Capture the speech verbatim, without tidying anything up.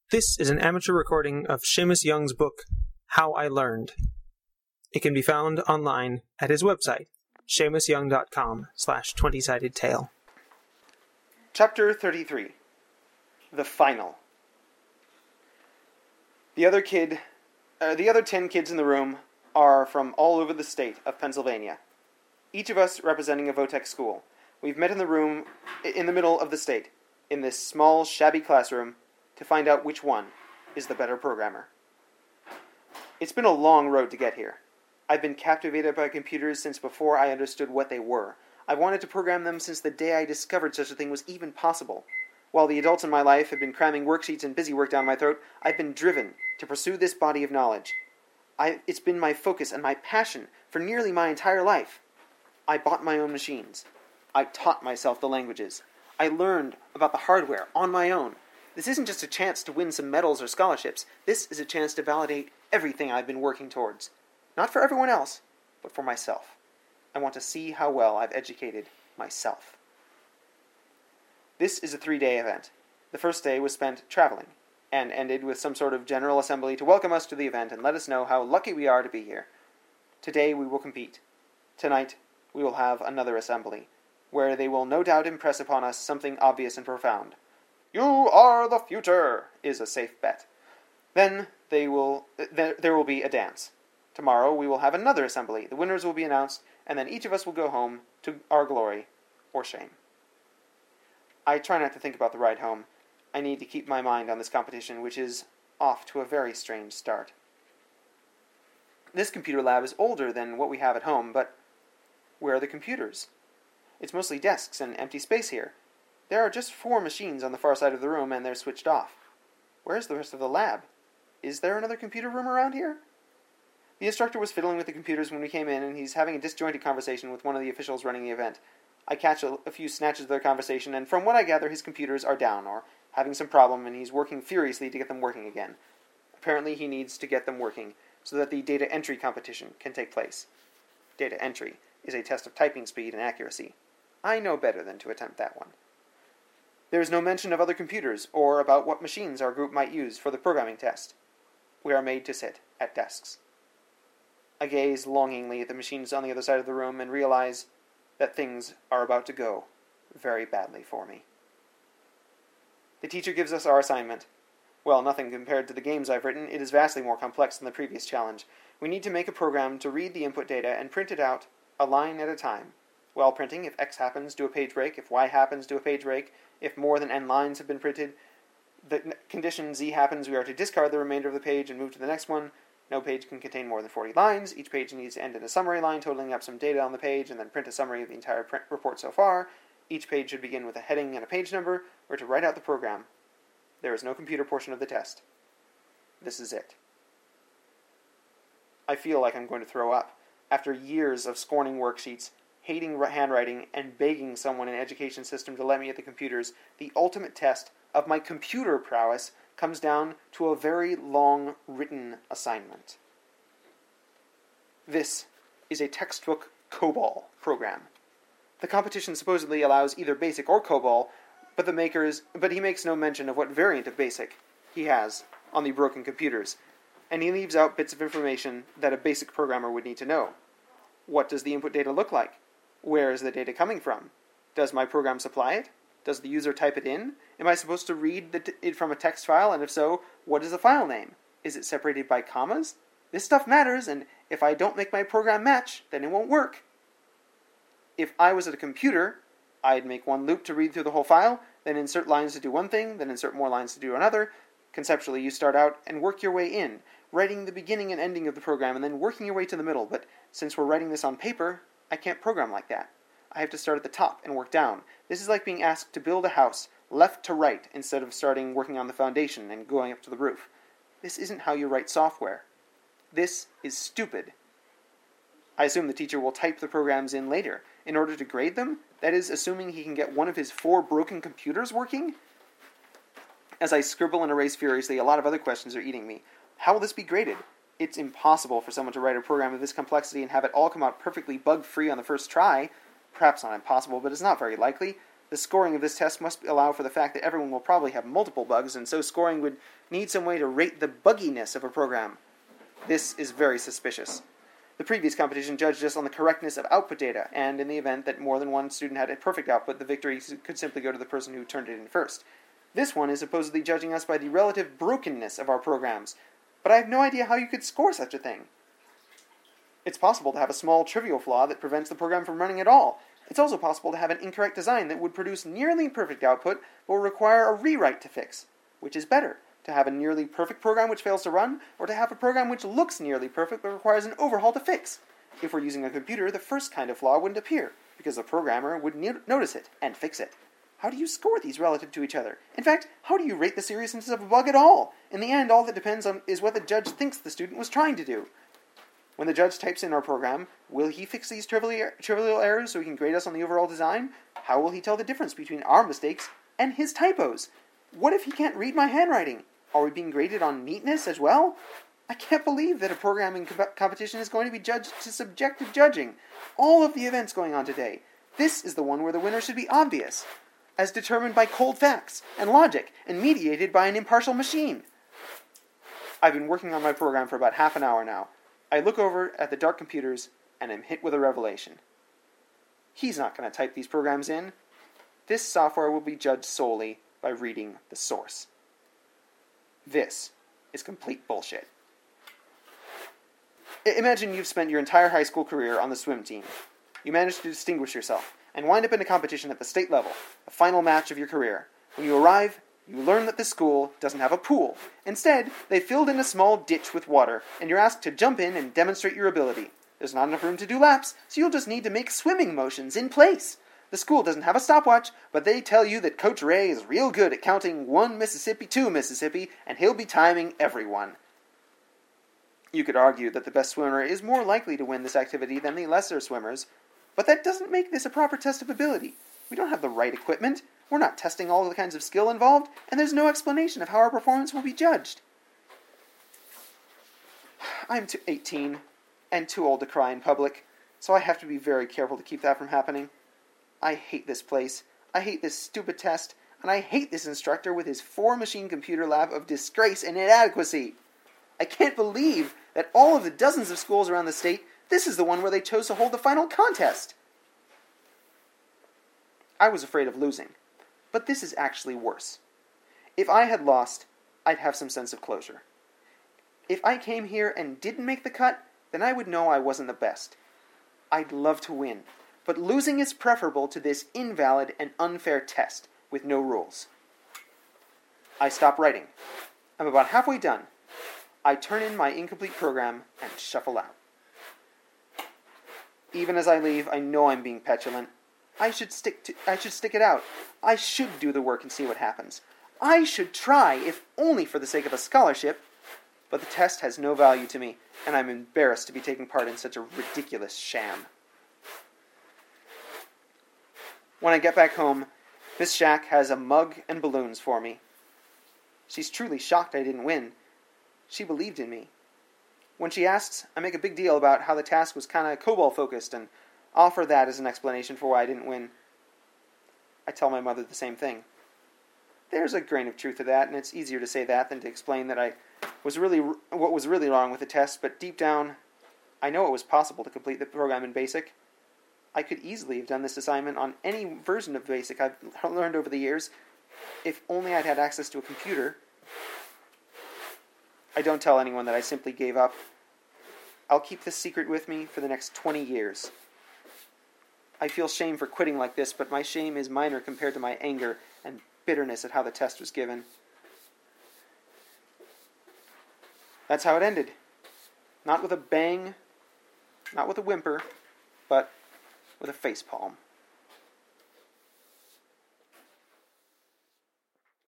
This is an amateur recording of Seamus Young's book, How I Learned. It can be found online at his website, seamusyoung.com slash twenty-sided tale. Chapter thirty-three. The Final. The other kid, uh, the other ten kids in the room are from all over the state of Pennsylvania. Each of us representing a Votech school. We've met in the room, in the middle of the state, in this small, shabby classroom, to find out which one is the better programmer. It's been a long road to get here. I've been captivated by computers since before I understood what they were. I've wanted to program them since the day I discovered such a thing was even possible. While the adults in my life have been cramming worksheets and busy work down my throat, I've been driven to pursue this body of knowledge. I, it's been my focus and my passion for nearly my entire life. I bought my own machines. I taught myself the languages. I learned about the hardware on my own. This isn't just a chance to win some medals or scholarships. This is a chance to validate everything I've been working towards. Not for everyone else, but for myself. I want to see how well I've educated myself. This is a three-day event. The first day was spent traveling, and ended with some sort of general assembly to welcome us to the event and let us know how lucky we are to be here. Today we will compete. Tonight we will have another assembly, where they will no doubt impress upon us something obvious and profound. "You are the future," is a safe bet. Then they will. There, there will be a dance. Tomorrow we will have another assembly. The winners will be announced, and then each of us will go home to our glory or shame. I try not to think about the ride home. I need to keep my mind on this competition, which is off to a very strange start. This computer lab is older than what we have at home, but where are the computers? It's mostly desks and empty space here. There are just four machines on the far side of the room, and they're switched off. Where's the rest of the lab? Is there another computer room around here? The instructor was fiddling with the computers when we came in, and he's having a disjointed conversation with one of the officials running the event. I catch a, a few snatches of their conversation, and from what I gather, his computers are down, or having some problem, and he's working furiously to get them working again. Apparently he needs to get them working so that the data entry competition can take place. Data entry is a test of typing speed and accuracy. I know better than to attempt that one. There is no mention of other computers, or about what machines our group might use for the programming test. We are made to sit at desks. I gaze longingly at the machines on the other side of the room and realize that things are about to go very badly for me. The teacher gives us our assignment. Well, nothing compared to the games I've written. It is vastly more complex than the previous challenge. We need to make a program to read the input data and print it out a line at a time. While printing, if X happens, do a page break. If Y happens, do a page break. If more than N lines have been printed, the condition Z happens, we are to discard the remainder of the page and move to the next one. No page can contain more than forty lines. Each page needs to end in a summary line, totaling up some data on the page, and then print a summary of the entire print report so far. Each page should begin with a heading and a page number. We're to write out the program. There is no computer portion of the test. This is it. I feel like I'm going to throw up. After years of scorning worksheets, hating handwriting, and begging someone in an education system to let me at the computers, the ultimate test of my computer prowess comes down to a very long written assignment. This is a textbook COBOL program. The competition supposedly allows either BASIC or COBOL, but the makers, but he makes no mention of what variant of BASIC he has on the broken computers, and he leaves out bits of information that a basic programmer would need to know. What does the input data look like? Where is the data coming from? Does my program supply it? Does the user type it in? Am I supposed to read the t- it from a text file, and if so, what is the file name? Is it separated by commas? This stuff matters, and if I don't make my program match, then it won't work. If I was at a computer, I'd make one loop to read through the whole file, then insert lines to do one thing, then insert more lines to do another. Conceptually, you start out and work your way in, writing the beginning and ending of the program, and then working your way to the middle. But since we're writing this on paper, I can't program like that. I have to start at the top and work down. This is like being asked to build a house left to right instead of starting working on the foundation and going up to the roof. This isn't how you write software. This is stupid. I assume the teacher will type the programs in later in order to grade them, that is, assuming he can get one of his four broken computers working. As I scribble and erase furiously, a lot of other questions are eating me. How will this be graded? It's impossible for someone to write a program of this complexity and have it all come out perfectly bug-free on the first try. Perhaps not impossible, but it's not very likely. The scoring of this test must allow for the fact that everyone will probably have multiple bugs, and so scoring would need some way to rate the bugginess of a program. This is very suspicious. The previous competition judged us on the correctness of output data, and in the event that more than one student had a perfect output, the victory could simply go to the person who turned it in first. This one is supposedly judging us by the relative brokenness of our programs, but I have no idea how you could score such a thing. It's possible to have a small trivial flaw that prevents the program from running at all. It's also possible to have an incorrect design that would produce nearly perfect output, but will require a rewrite to fix. Which is better, to have a nearly perfect program which fails to run, or to have a program which looks nearly perfect but requires an overhaul to fix? If we're using a computer, the first kind of flaw wouldn't appear, because the programmer would ne- notice it and fix it. How do you score these relative to each other? In fact, how do you rate the seriousness of a bug at all? In the end, all that depends on is what the judge thinks the student was trying to do. When the judge types in our program, will he fix these trivial, trivial errors so he can grade us on the overall design? How will he tell the difference between our mistakes and his typos? What if he can't read my handwriting? Are we being graded on neatness as well? I can't believe that a programming co- competition is going to be judged to subjective judging. All of the events going on today. This is the one where the winner should be obvious, as determined by cold facts and logic, and mediated by an impartial machine. I've been working on my program for about half an hour now. I look over at the dark computers, and am hit with a revelation. He's not going to type these programs in. This software will be judged solely by reading the source. This is complete bullshit. I- imagine you've spent your entire high school career on the swim team. You manage to distinguish yourself, and wind up in a competition at the state level, the final match of your career. When you arrive, you learn that the school doesn't have a pool. Instead, they filled in a small ditch with water, and you're asked to jump in and demonstrate your ability. There's not enough room to do laps, so you'll just need to make swimming motions in place. The school doesn't have a stopwatch, but they tell you that Coach Ray is real good at counting one Mississippi, two Mississippi, and he'll be timing everyone. You could argue that the best swimmer is more likely to win this activity than the lesser swimmers, but that doesn't make this a proper test of ability. We don't have the right equipment. We're not testing all the kinds of skill involved, and there's no explanation of how our performance will be judged. I'm too eighteen, and too old to cry in public, so I have to be very careful to keep that from happening. I hate this place, I hate this stupid test, and I hate this instructor with his four-machine computer lab of disgrace and inadequacy. I can't believe that all of the dozens of schools around the state, this is the one where they chose to hold the final contest. I was afraid of losing. But this is actually worse. If I had lost, I'd have some sense of closure. If I came here and didn't make the cut, then I would know I wasn't the best. I'd love to win, but losing is preferable to this invalid and unfair test with no rules. I stop writing. I'm about halfway done. I turn in my incomplete program and shuffle out. Even as I leave, I know I'm being petulant. I should stick to, I should stick it out. I should do the work and see what happens. I should try, if only for the sake of a scholarship. But the test has no value to me, and I'm embarrassed to be taking part in such a ridiculous sham. When I get back home, Miss Shack has a mug and balloons for me. She's truly shocked I didn't win. She believed in me. When she asks, I make a big deal about how the task was kind of COBOL-focused and offer that as an explanation for why I didn't win. I tell my mother the same thing. There's a grain of truth to that, and it's easier to say that than to explain that I was really what was really wrong with the test, but deep down, I know it was possible to complete the program in BASIC. I could easily have done this assignment on any version of BASIC I've learned over the years, if only I'd had access to a computer. I don't tell anyone that I simply gave up. I'll keep this secret with me for the next twenty years. I feel shame for quitting like this, but my shame is minor compared to my anger and bitterness at how the test was given. That's how it ended. Not with a bang, not with a whimper, but with a facepalm.